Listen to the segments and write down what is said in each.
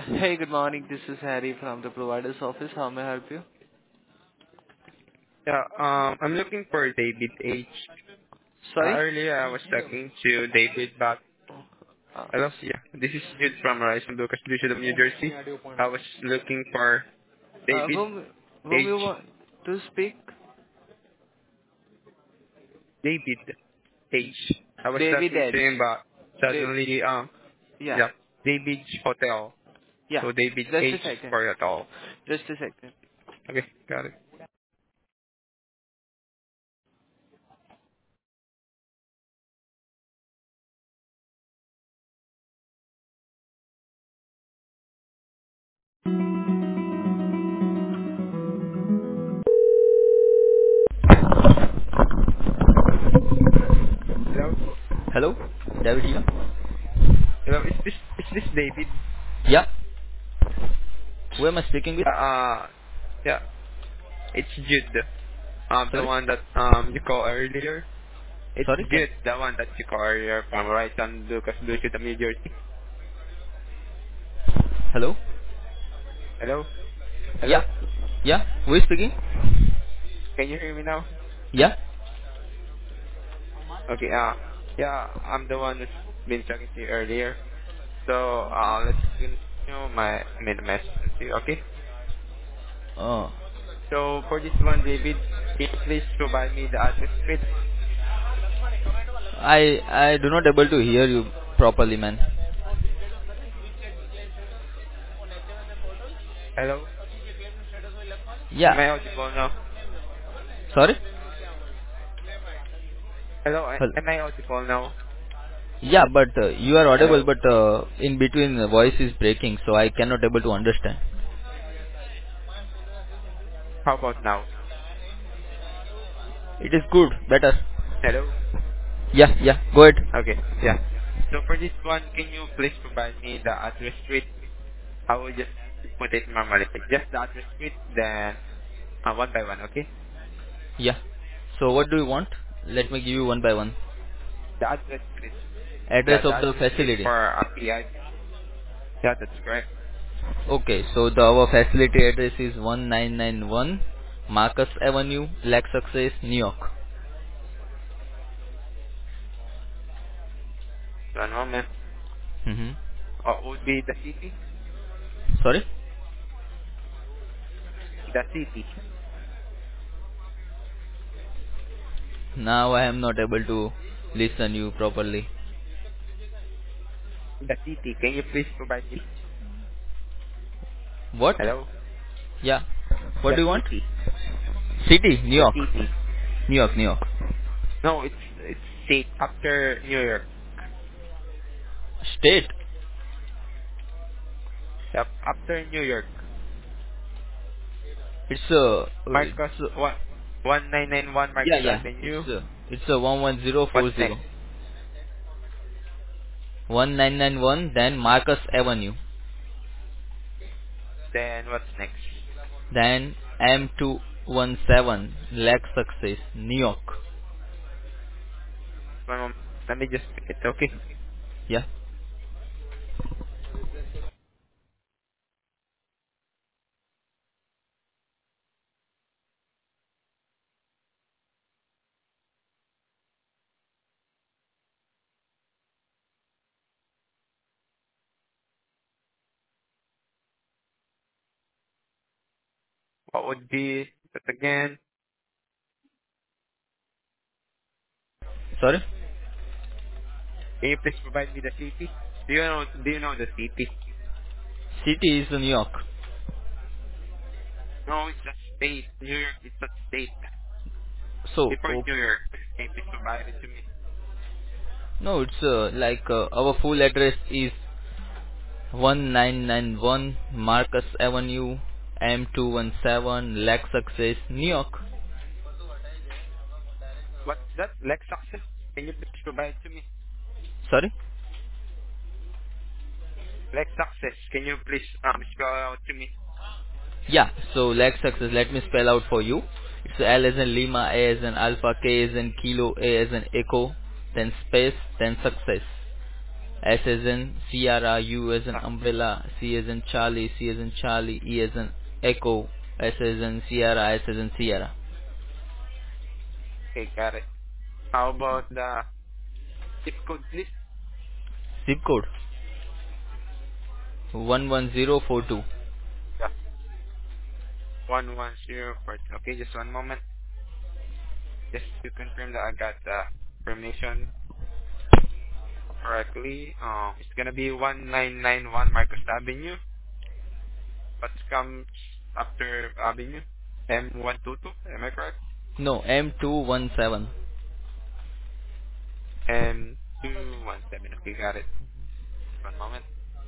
Hey, good morning. This is Harry from the provider's office. How may I help you? Yeah, I'm looking for David H. Sorry? Earlier I was talking to David, but hello, yeah, this is Jude from Horizon Lucas Division of New Jersey. I was looking for David Whom H. you want to speak? David H. I was David talking to Edge. him, but Da- suddenly, yeah, yeah, David Hotel. yeah. So David Just a H. second. for hotel. Just a second. Okay, got it. Hello, Hello, David here. hello, is this David? Yeah, who am I speaking with? Yeah, it's Jude. The Sorry? one that you called earlier. It's Sorry, can good, the one that you call earlier from right on Lucas Lucio, the New Jersey. hello? Hello? Hello? Yeah, yeah. Who is speaking? Can you hear me now? Yeah. Okay, yeah, I'm the one who's been talking to you earlier. So, let's continue the message, okay? Uh, So, for this one, David, can you please provide me the address, please? I do not able to hear you properly, man. Hello? Am Yeah. I audible now? Sorry? Hello, Hel- am I audible now? Yeah, but you are audible, Hello? but in between the voice is breaking, so I cannot able to understand. How about now? It is good, better. Hello? Yeah, yeah. Go ahead. Okay, yeah. So, for this one, can you please provide me the address, please? I will just put it normally. Just the address suite, then one by one, okay? Yeah. So what do you want? Let me give you one by one. The address suite. Address Yeah, the of the address suite facility. for PI. Yeah, that's correct. Okay, so our facility address is 1991 Marcus Avenue, Lake Success, New York. One moment. hmm What would be the city? Sorry? The city. Now I am not able to listen you properly. The city. Can you please provide me? What? Hello? Yeah. What The do you want? city. City, New The York. city. New York, New York. No, it's state after New York. State. Yep, after New York. Marcus It's 1991 yeah, Marcus yeah. Avenue. It's a What's 11040. next? 1991, then Marcus Avenue, Then what's next? then M217, Lake Success, New York. One moment. Let me just pick it, okay? Yeah. What would be that again? Sorry? Can you please provide me the city? Do you know the city? City is New York. No, it's a state. New York is a state. So, Before New York, can you please provide it to me? no, it's our full address is 1991 Marcus Avenue, M217, Lake Success, New York. What's that? Lexus? Can you please provide it to me? Sorry? Lexus. Can you please spell out to me? Yeah, so Lake Success, let me spell out for you. It's L as in Lima, A as in Alpha, K as in Kilo, A as in Echo, then space, then Success. S as in Sierra, U as in Ah, umbrella, C as in Charlie, C as in Charlie, E as in Echo, S as in Sierra, S as in Sierra. okay, got it. How about the zip code, please? Zip code 11042. Yeah, 11042. Okay, just one moment. Just to confirm that I got the information correctly. It's gonna be 1991 Marcus Avenue. What comes after Avenue? M122. Am I correct? No, M217. M217. Okay, got it. One moment.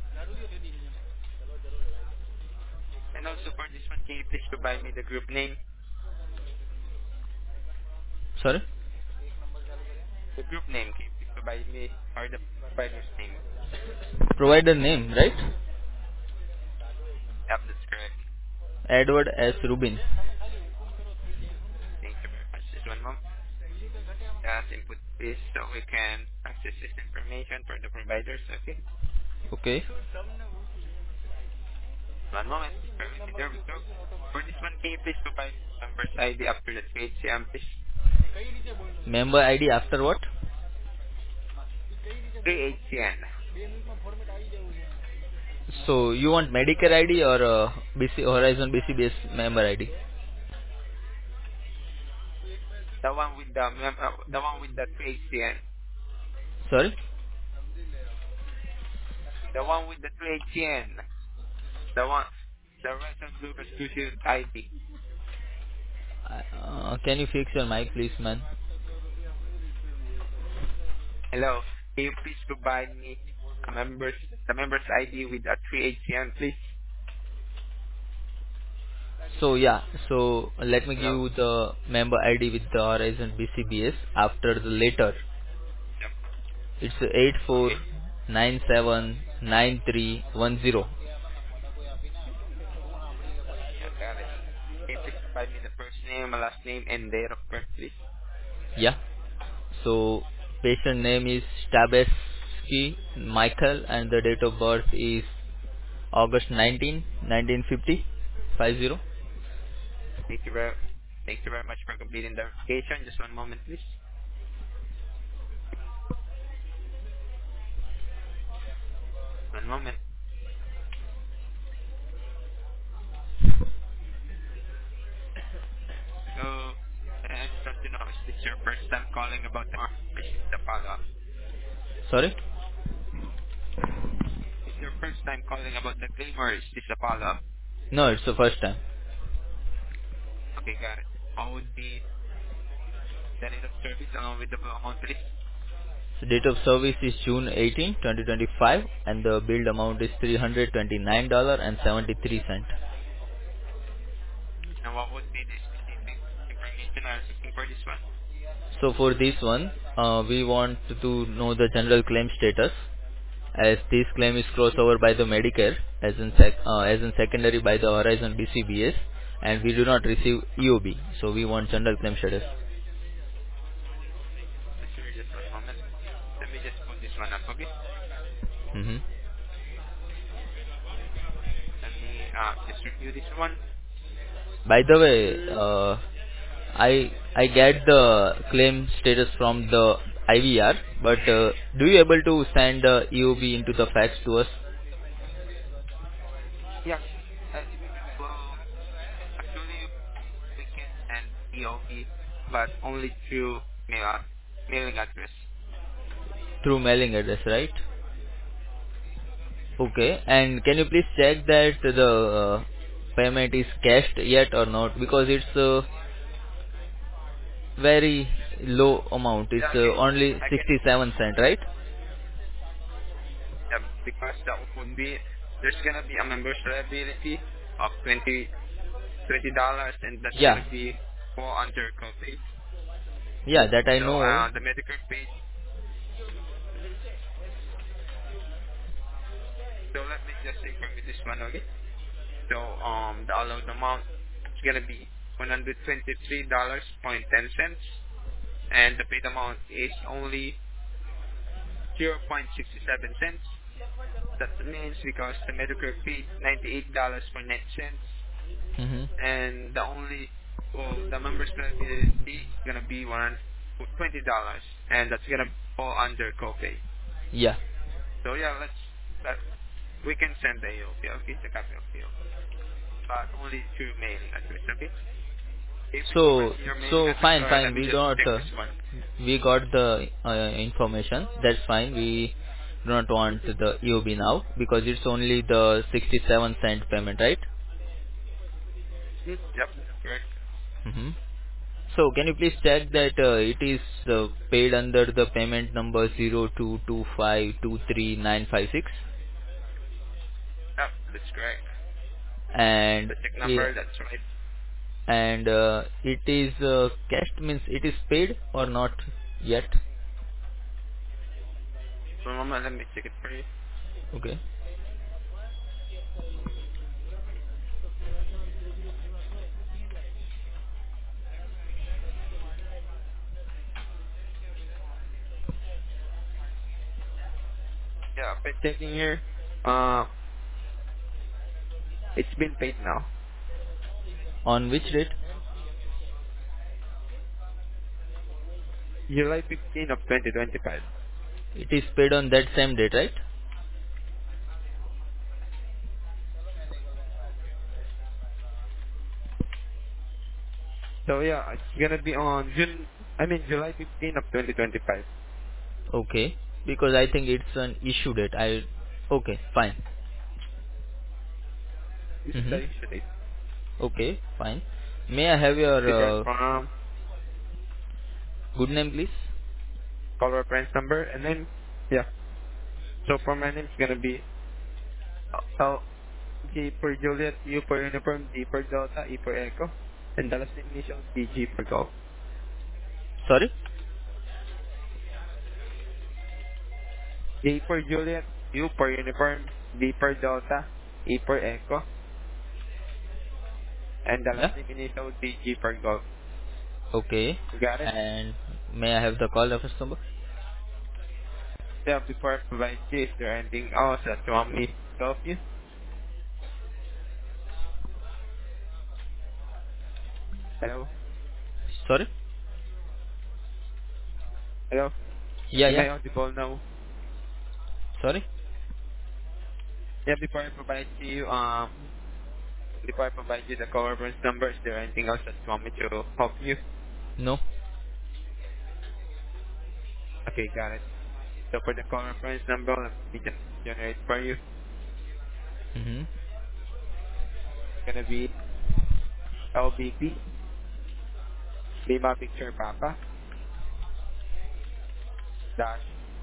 And also for this one, can you please provide me the group name? Sorry? The group name, can you please provide me, or the provider's name? Provider name, right? Yep, that's correct. Edward S. Rubin. Thank you very much. Just one moment. Just input this so we can access this information for the providers. Okay. Okay. One moment. Just bear with me. There we go. For this one, can you please provide member's ID after the 3HCM, please? Member ID after what? 3HCN. So you want Medicare ID or BC Horizon BCBS member ID? The one with the 3HCN. Sorry? The one with the 3HCN. The one, the Red and Blue Cross Blue Shield ID. Can you fix your mic, please, man? Hello. Can you please provide me the member's ID with the 3HCN, please? So yeah, so let me give Hello. you the member ID with the Horizon BCBS after the letter. Yep. It's Okay. 84979310. Yeah, got it. Can you please provide me the first name, last name, and date of birth, please? Yeah. So patient name is Stabeski Michael and the date of birth is August 19, 1950. 50. Thank you very much for completing the verification. Just one moment, please. One moment. So, I just want to know, is this your first time calling about the follow-up? Sorry? Is this your first time calling about the claim or is this a follow-up? No, it's the first time. Okay, got it. What would be the rate of service along with the bill amount, please? So date of service is June 18, 2025 and the billed amount is $329.73. And what would be the specific information I was looking for this one? So for this one, we want to know the general claim status as this claim is crossover by the Medicare as in secondary by the Horizon BCBS and we do not receive EOB. So we want general claim status. Sure, just one moment. Let me just put this one up, okay? hmm Let me just review this one. By the way, I get the claim status from the IVR, but do you able to send EOB into the fax to us? Yeah. Well, actually, we can send EOB, but only through mailing address. Through mailing address, right? Okay. And can you please check that the payment is cashed yet or not? Because it's a very low amount. It's Yeah, only I can 67 cent, right? because that would be there's gonna be a member's liability of $20, and that's Yeah. gonna be fall under copay. Yeah, that I So know. the Medicare page. So let me just inform you this one, okay? So the allowed amount is gonna be $123.10, and the paid amount is only 0.67 cents. That means because the Medicare paid $98.09, Mm-hmm. and the members liability gonna be $120, and that's gonna fall under copay. Yeah. So yeah, let we can send the AOP, okay, the copy of AOP, but only through mailing address, okay? If we can So provide your mailing so address, fine, or let fine. me We just got check this one. we got the information. That's fine. We do not want the EOB now because it's only the 67-cent payment, right? Yep, that's correct. Mm-hmm. So can you please check that it is paid under the payment number 0225239956, Yep, that's correct. and The check i- number, that's right. and it is cashed, means it is paid or not yet? For a moment, let me check it for you. Okay. Yeah, by checking here, uh, it's been paid now. On which date? July 15 of 2025. It is paid on that same date, right? So yeah, it's gonna be on July 15 of 2025. Okay. Because I think it's an issue date. Okay, fine. This is the Mm-hmm. issue date. Okay, fine. May I have Figures your from good name, please? call reference number, and then, yeah. So for my name, it's gonna be J for Juliet, U for Uniform, D for Delta, E for Echo, and the last initial DG for Golf. Sorry? J for Juliet, U for Uniform, D for Delta, E for Echo, and the Yeah. last initial DG for Golf. Okay. You got it? And may I have the call reference number? Yeah, before I provide you, is there anything else that you want me to help you? Hello? Sorry? Hello? Yeah, Am yeah. I audible now? Sorry? Yeah, before I provide you the call reference number, is there anything else that you want me to help you? No. Okay, got it. So for the call reference number, let me just generate for you. Mm-hmm. It's gonna be LBP, Lima Picture Papa, dash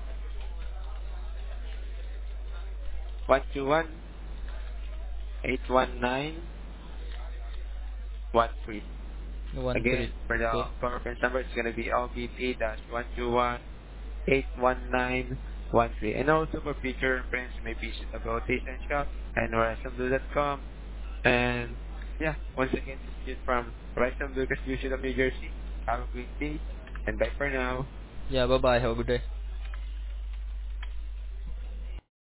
121-819-13. 1 3. Again, for the Okay. call reference number, it's gonna be LBP dash 121-819-13. And also for future reference, you may visit the Rotation Shop and horizonblue.com. And yeah, once again, this is from Horizon Blue Distribution of New Jersey. Have a great day, and bye for now. Yeah, bye bye. Have a good day.